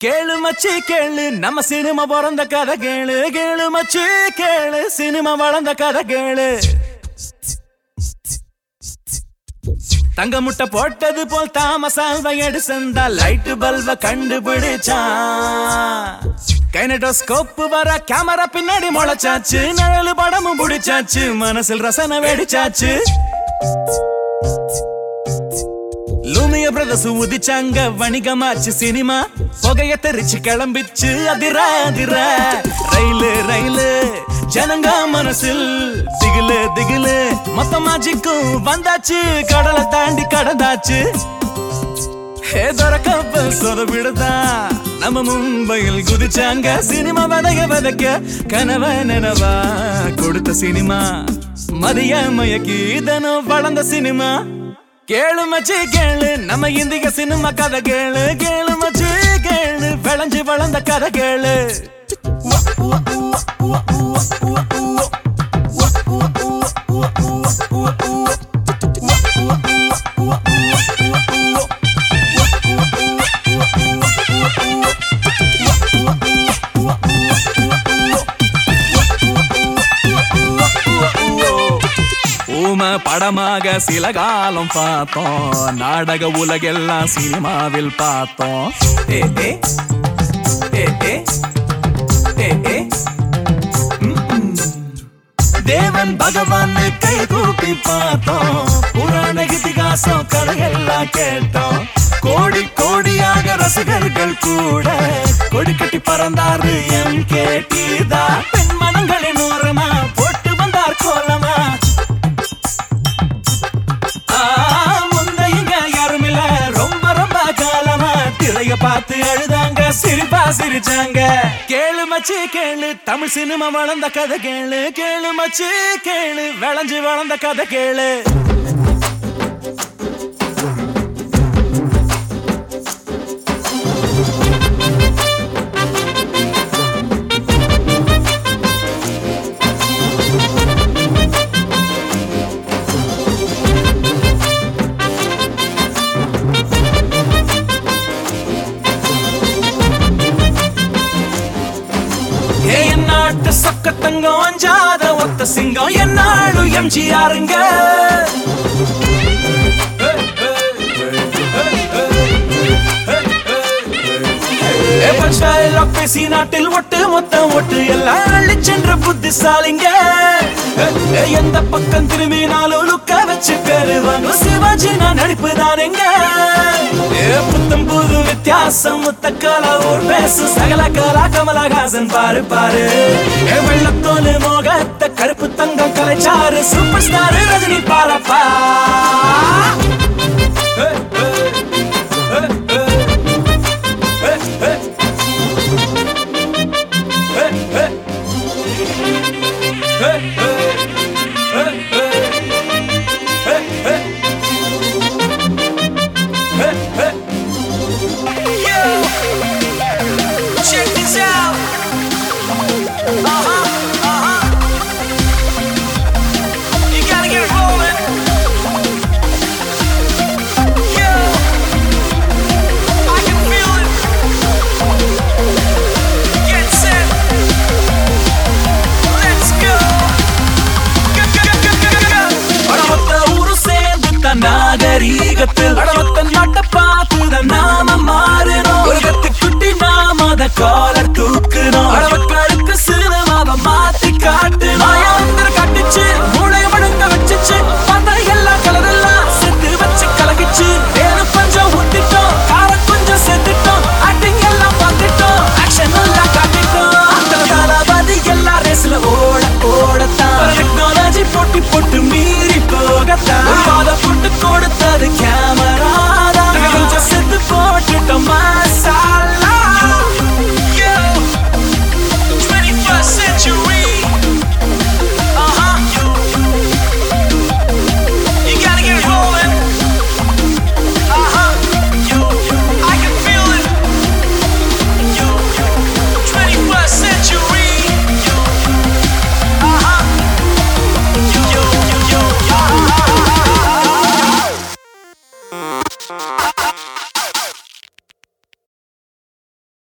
கேளு மச்சி கேளு நம்ம சினிமா பிறந்த கதை கேளு கேளு மச்சி கேளு சினிமா வளர்ந்த கதை கேளு தங்க முட்டை போட்டது போல் தாமஸ் ஆல்வா எடிசன்தா லைட் பல்ப கண்டுபிடிச்சான் கைனடோஸ்கோப் வர கேமரா பின்னாடி முளைச்சாச்சு நிழலு படமும் பிடிச்சாச்சு மனசில் ரசனை வெடிச்சாச்சு லூமியா பிரதர்ஸ் உதிச்சாங்க வணிகமாச்சு சினிமா புகைய தெரிச்சு கிளம்பிச்சு அதிர அதிர ரயிலு ரயிலு ஜனங்க மனசில் திகிலு திகிலு மொத்த மாஜிக்கும் வந்தாச்சு கடலை தாண்டி கடந்தாச்சு கப்பல் சொதப்பிடுதா நம்ம மும்பையில் குதிச்சாங்க சினிமா வதைய வதைக்க கனவ நினவா கொடுத்த சினிமா மதிய மயக்கி இதனும் வளர்ந்த சினிமா கேளு மச்சி கேளு நம்ம இந்திய சினிமா கதை கேளு கேளு மச்சி கேளு விளைஞ்சு வளர்ந்த கதை கேளு படமாக சில காலம் பார்த்தோம் நாடக உலகெல்லாம் சினிமாவில் பார்த்தோம் தேவன் பகவான் கை கூப்பி பார்த்தோம் புராண இதிகாசம் கதையெல்லாம் கேட்டோம் கோடி கோடியாக ரசிகர்கள் கூட கொடி கட்டி பறந்தாரு MKT பெண் மனங்களின் ஓரமா போட்டு வந்தார் கோலமா பார்த்து அழுதாங்க சிரிப்பா சிரிச்சாங்க கேளு மச்சி கேளு தமிழ் சினிமா வளர்ந்த கதை கேளு கேளு மச்சி கேளு விளைஞ்சு வளர்ந்த கதை கேளு சொக்கத்தங்கம் அஞ்சாத ஒத்த சிங்கம் என்னாடு MGRங்க பேசி நாட்டில் ஒட்டு மொத்தம் ஒட்டு எல்லாம் அள்ளி சென்ற புத்திசாலிங்க எந்த பக்கம் திரும்பினாலும் லுக்க வச்சு பெறுவாங்க சிவாஜி நான் நடிப்புதானுங்க புத்தம் புது வித்தியாசம் முத்த கலா ஒரு பேசு சகல கலா கமலஹாசன் பாரு பாரு வெள்ளத்தோலு மோகத்த கருப்பு தங்கம் கலைச்சாரு சூப்பர் ஸ்டார் ரஜினி பாரப்பா நாகரீகத்தில் நாட்டை பார்த்து நாம மாறினோம் ஒரு கத்து குட்டி நாம அத காலர் தூக்குறோம்